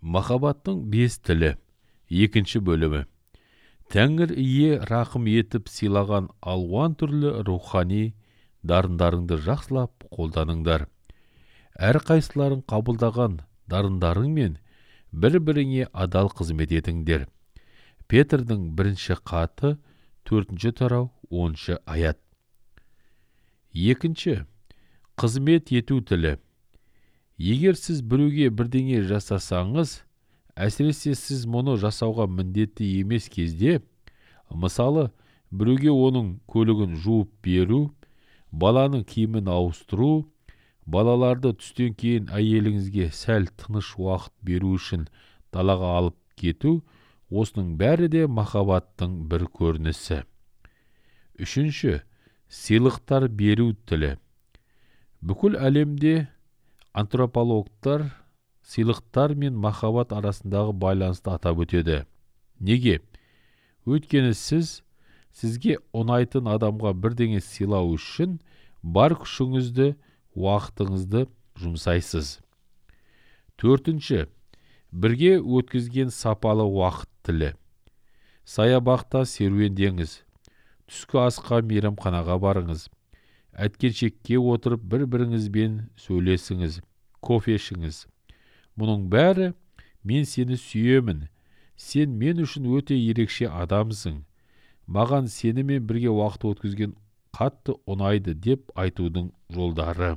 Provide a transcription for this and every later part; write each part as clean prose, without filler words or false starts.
Махаббаттың 5 тілі. 2 бөлімі. Тәңір ие рақым етіп сыйлаған алуан түрлі рухани дарындарыңды жақсылап қолданыңдар. Әрқайсыларын қабылдаған дарындарыңмен бір-біріңе адал қызмет етіңдер. Петрдің 1 хаты 4 тарау 10 аят. 2. Қызмет ету тілі. Егер сіз біреуге бірдеңе жасасаңыз, әсіресе сіз мұны жасауға міндетті емес кезде, мысалы, біреуге оның көлігін жуып беру, баланың киімін ауыстыру, балаларды түстен кейін әйеліңізге сәл тыныш уақыт беру үшін далаға алып кету, осының бәрі де махаббаттың бір көрінісі. 3. Сыйлықтар беру тілі. Бүкіл әлемде антропологтар сыйлықтар мен махаббат арасындағы байланысты атап өтеді. Неге? Өйткені сізге ұнайтын адамға бірдеңе сыйлау үшін бар күшіңізді, уақытыңызды жұмсайсыз. 4. Бірге өткізген сапалы уақыт тілі. Саябақта серуендеңіз, түскі асқа мейрамханаға барыңыз, әткеншекке отырып бір-біріңізбен сөйлесіңіз, кофе ішіңіз. Мұның бәрі мен сені сүйемін, сен мен үшін өте ерекше адамсың, маған сенімен бірге уақыт өткізген қатты ұнайды деп айтудың жолдары.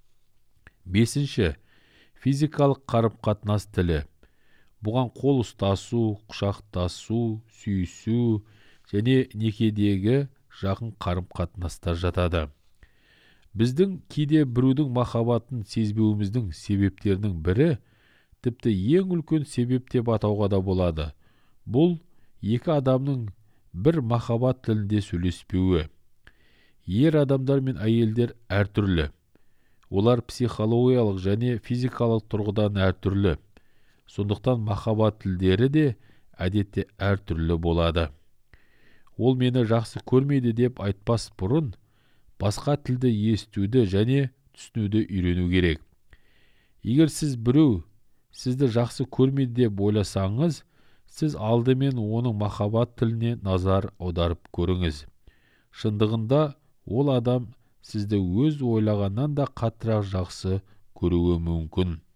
5. Физикалық қарым-қатынас тілі. Бұған қол ұстасу, құшақтасу, сүйісу және некедегі жақын қарым-қатынастар жатады. Біздің кейде біреудің махаббатын сезбеуіміздің себептерінің бірі, тіпті ең үлкен себеп деп атауға да болады. Бұл екі адамның бір махаббат тілінде сөйлеспеуі. Ер адамдар мен әйелдер әртүрлі. Олар психологиялық және физикалық тұрғыдан әртүрлі. Сондықтан махаббат тілдері де әдетте әртүрлі болады. Ол мені жақсы көрмейді деп айтпас бұрын, басқа тілді естуді және түсінуді үйрену керек. Егер сіз біреу сізді жақсы көрмейді деп ойласаңыз, сіз алдымен оның махаббат тіліне назар аударып көріңіз. Шындығында ол адам сізді өз ойлағаннан да қаттырақ жақсы көруі мүмкін.